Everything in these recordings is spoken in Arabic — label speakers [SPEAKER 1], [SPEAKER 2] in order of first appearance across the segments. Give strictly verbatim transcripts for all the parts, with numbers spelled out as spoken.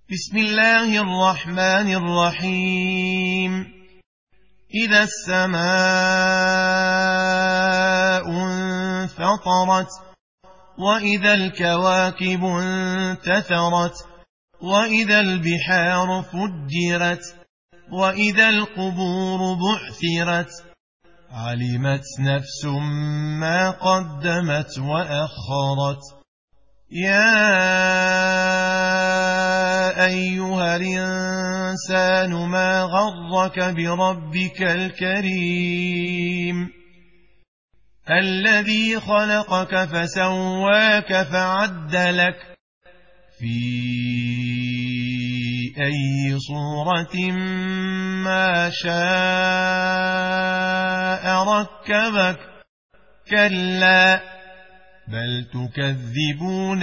[SPEAKER 1] بسم الله الرحمن الرحيم. إذا السماء انفطرت وإذا الكواكب انتثرت وإذا البحار فجرت وإذا القبور بعثرت علمت نفس ما قدمت وأخرت. يا أيها الإنسان ما غرك بربك الكريم الذي خلقك فسواك فعدلك في أي صورة ما شاء ركبك. كلا بل تكذبون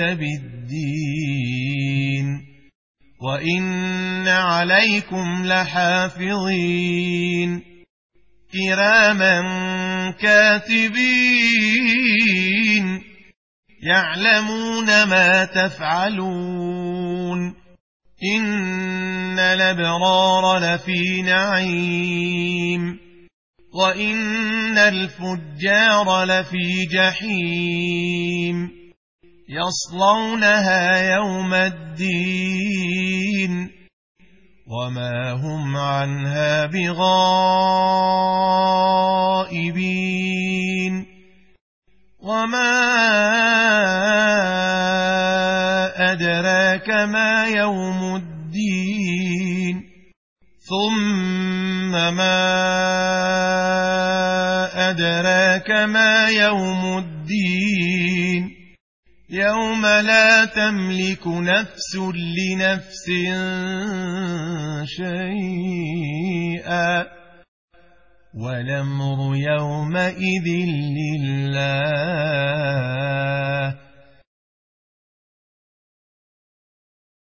[SPEAKER 1] بالدين وإن عليكم لحافظين كراما كاتبين يعلمون ما تفعلون. إن الأبرار لفي نعيم وإن الفجار لفي جحيم يصلونها يوم الدين وما هم عنها بغائبين. وما أدراك ما يوم الدين ثم ما أدراك ما يوم الدين يوم لا تملك نفس لنفس شيئا والأمر يومئذ لله.